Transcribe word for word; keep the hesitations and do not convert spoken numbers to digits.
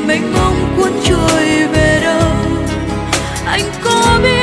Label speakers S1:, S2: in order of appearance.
S1: mênh mông cuốn trôi về đâu. Anh có biết